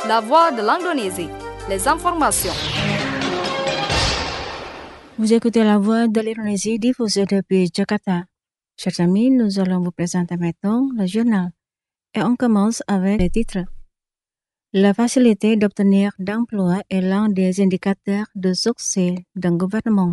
La voix de l'Indonésie, les informations. Vous écoutez la voix de l'Indonésie diffusée depuis Jakarta. Chers amis, nous allons vous présenter maintenant le journal. Et on commence avec les titres. La facilité d'obtenir d'emploi est l'un des indicateurs de succès d'un gouvernement.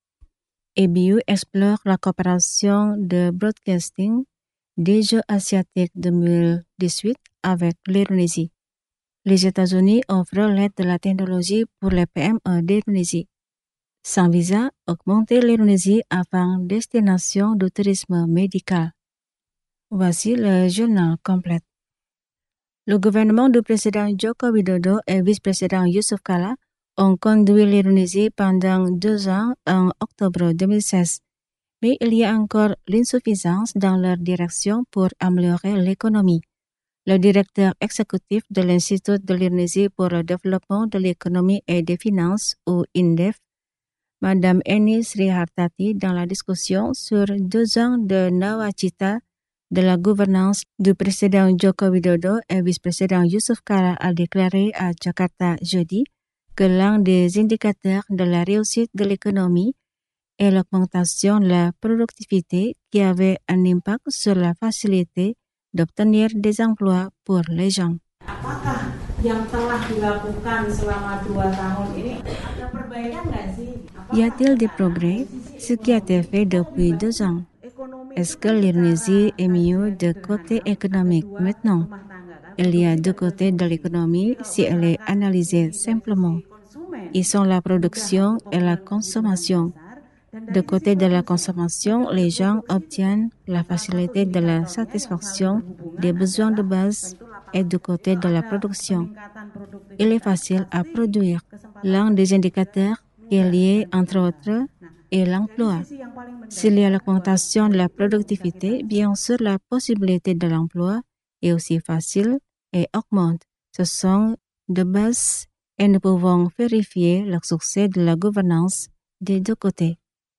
EBU explore la coopération de broadcasting des Jeux asiatiques 2018 avec l'Indonésie. Les États-Unis offrent l'aide de la technologie pour les PME d'Indonésie. Sans visa, augmenter l'Indonésie avant destination de tourisme médical. Voici le journal complet. Le gouvernement du président Joko Widodo et vice-président Yusuf Kala ont conduit l'Indonésie pendant 2 ans en octobre 2016. Mais il y a encore l'insuffisance dans leur direction pour améliorer l'économie. Le directeur exécutif de l'Institut de l'Indonésie pour le développement de l'économie et des finances, ou INDEF, Madame Eni Srihartati, dans la discussion sur 2 ans de nawacita de la gouvernance du président Joko Widodo et vice-président Yusuf Kala, a déclaré à Jakarta jeudi que l'un des indicateurs de la réussite de l'économie est l'augmentation de la productivité qui avait un impact sur la facilité d'obtenir des emplois pour les gens. Apakah yang telah dilakukan selama 2 tahun ini ada perbaikan nggak sih? Y a-t-il des progrès? Ce qui a été fait depuis 2 ans. Est-ce que l'Indonésie est mieux de côté économique maintenant? Il y a 2 côtés de l'économie si elle est analysée simplement. Ils sont la production et la consommation. De côté de la consommation, les gens obtiennent la facilité de la satisfaction des besoins de base et du côté de la production. Il est facile à produire. L'un des indicateurs est lié, entre autres, est l'emploi. S'il y a l'augmentation de la productivité, bien sûr, la possibilité de l'emploi est aussi facile et augmente. Ce sont de base et nous pouvons vérifier le succès de la gouvernance des 2 côtés.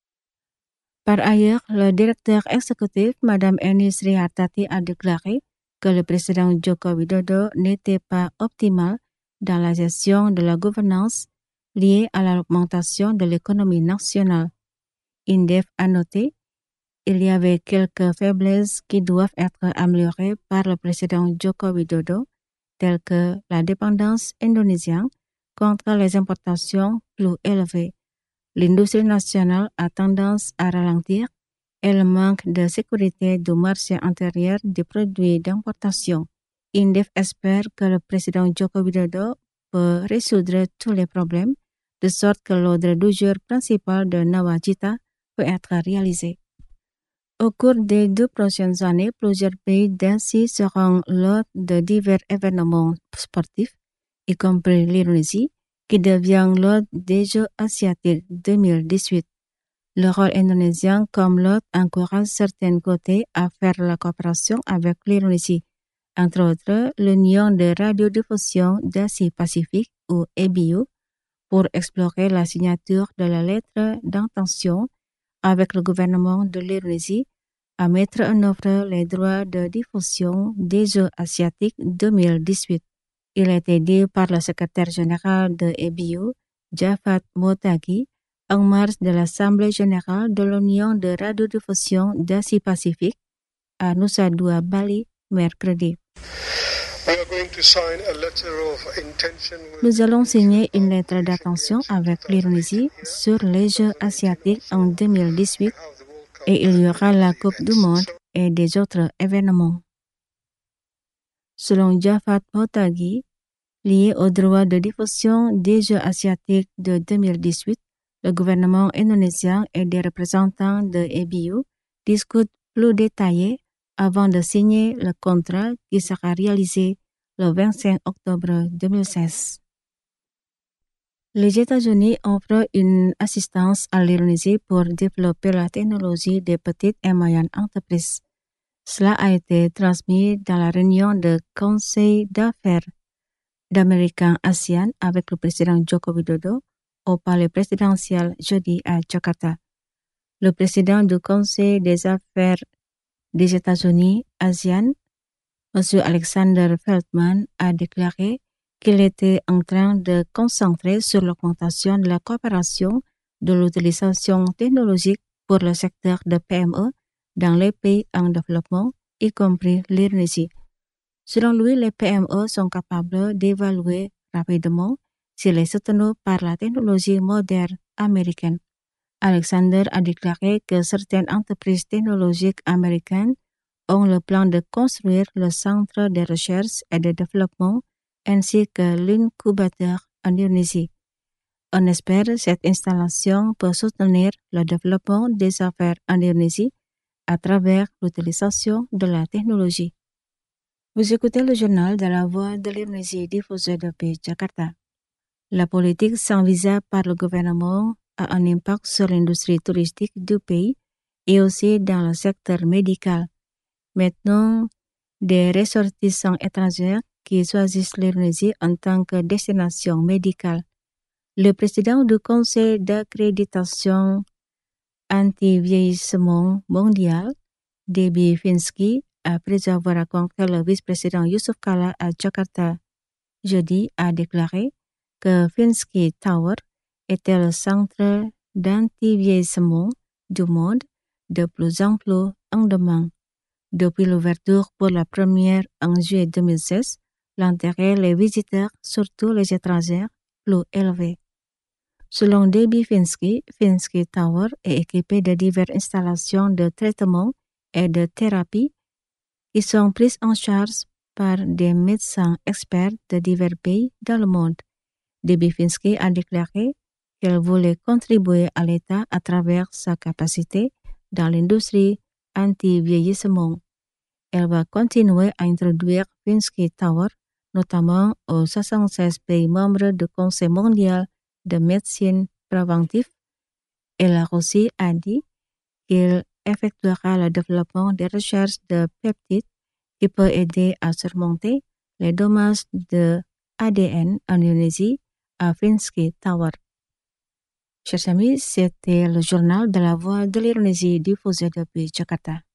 Par ailleurs, le directeur exécutif, Madame Eni Srihartati, a déclaré que le président Joko Widodo n'était pas optimal dans la gestion de la gouvernance liée à l'augmentation de l'économie nationale. INDEF a noté qu'il y avait quelques faiblesses qui doivent être améliorées par le président Joko Widodo, telles que la dépendance indonésienne contre les importations plus élevées. L'industrie nationale a tendance à ralentir et le manque de sécurité du marché intérieur des produits d'importation. INDEF espère que le président Joko Widodo peut résoudre tous les problèmes de sorte que l'ordre du jour principal de Nawacita peut être réalisé. Au cours des 2 prochaines années, plusieurs pays d'Asie seront l'hôte de divers événements sportifs, y compris l'Indonésie, qui devient l'hôte des Jeux asiatiques 2018. Le rôle indonésien comme l'hôte encourage certains côtés à faire la coopération avec l'Indonésie, entre autres l'Union de radiodiffusion d'Asie-Pacifique, ou EBU, pour explorer la signature de la lettre d'intention avec le gouvernement de l'Indonésie à mettre en œuvre les droits de diffusion des Jeux asiatiques 2018. Il a été dit par le secrétaire général de EBU, Jafat Motagi, en marge de l'Assemblée générale de l'Union de radiodiffusion d'Asie-Pacifique à Nusa Dua, Bali, mercredi. Nous allons signer une lettre d'intention avec l'Indonésie sur les Jeux asiatiques en 2018 et il y aura la Coupe du Monde et des autres événements. Selon Jafat Motagi, lié au droit de diffusion des Jeux asiatiques de 2018, le gouvernement indonésien et des représentants de EBU discutent plus détaillés avant de signer le contrat qui sera réalisé le 25 octobre 2016. Les États-Unis offrent une assistance à l'Indonésie pour développer la technologie des petites et moyennes entreprises. Cela a été transmis dans la réunion de Conseil d'affaires d'Américains-ASEAN avec le président Joko Widodo au palais présidentiel jeudi à Jakarta. Le président du Conseil des affaires des États-Unis, ASEAN, M. Alexander Feldman, a déclaré qu'il était en train de concentrer sur l'augmentation de la coopération de l'utilisation technologique pour le secteur de PME dans les pays en développement, y compris l'Indonésie. Selon lui, les PME sont capables d'évaluer rapidement s'il est soutenu par la technologie moderne américaine. Alexander a déclaré que certaines entreprises technologiques américaines ont le plan de construire le centre de recherche et de développement ainsi que l'incubateur en Indonésie. On espère que cette installation peut soutenir le développement des affaires en Indonésie à travers l'utilisation de la technologie. Vous écoutez le journal de la Voix de l'Indonésie diffusé depuis Jakarta. La politique sans visa par le gouvernement a un impact sur l'industrie touristique du pays et aussi dans le secteur médical. Maintenant, des ressortissants étrangers qui choisissent l'Indonésie en tant que destination médicale. Le président du Conseil d'accréditation anti-vieillissement mondial, Debbie Finsky, après avoir rencontré le vice-président Yusuf Kala à Jakarta jeudi, a déclaré que Finsky Tower était le centre d'anti-vieillissement du monde de plus en plus en demande. Depuis l'ouverture pour la première en juillet 2016, l'intérêt des visiteurs, surtout les étrangers, plus élevé. Selon Debbie Finsky, Finsky Tower est équipé de diverses installations de traitement et de thérapie qui sont prises en charge par des médecins experts de divers pays dans le monde. Debbie Finsky a déclaré qu'elle voulait contribuer à l'État à travers sa capacité dans l'industrie anti-vieillissement. Elle va continuer à introduire Finsky Tower, notamment aux 76 pays membres du Conseil mondial de médecine préventive. Elle a aussi dit qu'il effectuera le développement des recherches de peptides qui peut aider à surmonter les dommages de ADN en Indonésie à Finsky Tower. Chers amis, c'était le journal de la Voix de l'Indonésie diffusé depuis Jakarta.